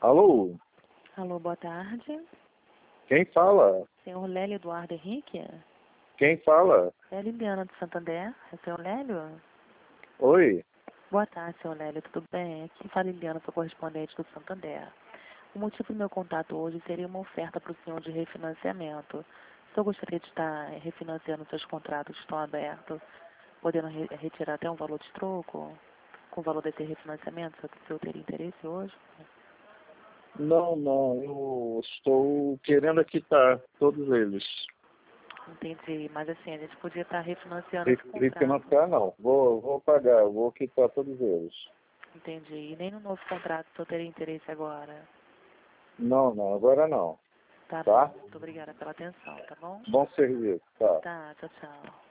Alô? Alô, boa tarde. Quem fala? Senhor Lélio Eduardo Henrique? Quem fala? É Liliana do Santander. É o senhor Lélio? Oi? Boa tarde, senhor Lélio. Tudo bem? Aqui fala Liliana, sou correspondente do Santander. O motivo do meu contato hoje seria uma oferta para o senhor de refinanciamento. O senhor gostaria de estar refinanciando seus contratos que estão abertos, podendo retirar até um valor de troco com o valor desse refinanciamento? Se o senhor teria interesse hoje? Não, eu estou querendo quitar todos eles. Entendi, mas assim, a gente podia estar refinanciando esse contrato. Refinanciar não, vou pagar, vou quitar todos eles. Entendi. E nem no novo contrato o senhor teria interesse agora? Não, agora não. Tá Tá? bom. Muito obrigada pela atenção, tá bom? Bom serviço, tá? Tá, tchau, tchau.